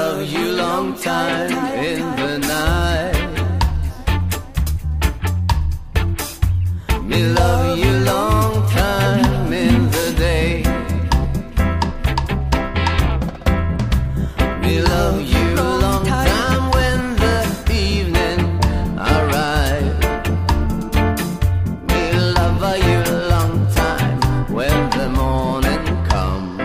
love you long time in the night. Me love you long time in the day. Me love you long time when the evening arrives. Me love you long time when the morning comes.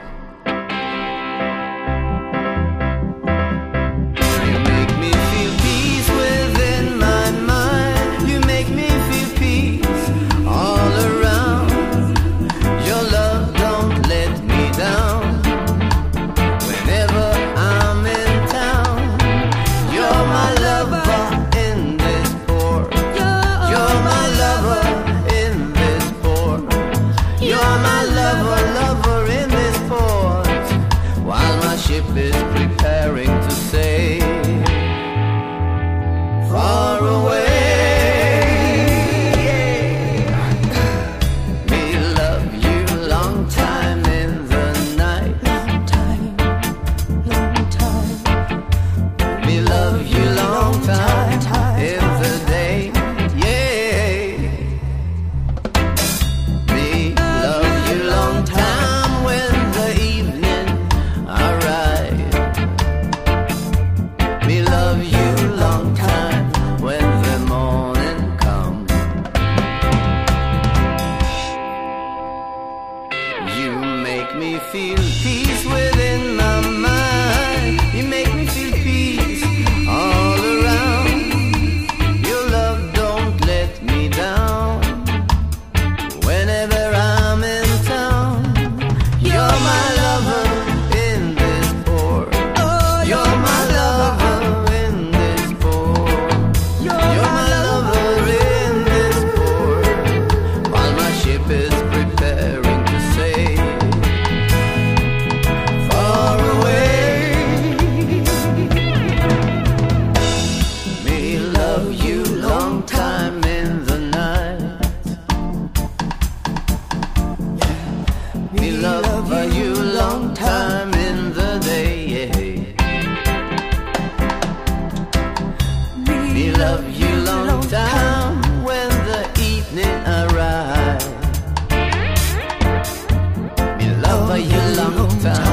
You make me feel peace within my mind. You make me feel peace all around. Your love don't let me down. Whenever I'm in town, you're my lover in this port. You're my lover in this port. You're my lover, lover in this port. While my ship is preparing to sail far away. Me love you long time in the night. Long time, long time. Me love you long time in the day. Yeah. Me love you long time when the evening arrives. Me love you long time when the morning comes. You make me feel peace within my mind. You make me feel peace all around. Your love don't let me down. Whenever I'm in town, you're my lover in this port. You're my lover in this port. You're my lover in this port. While my ship is preparing to sail far away. Me love you long time in the night. Me love you long time in the day. Me love you long time when the evening arrives. Me love you long time.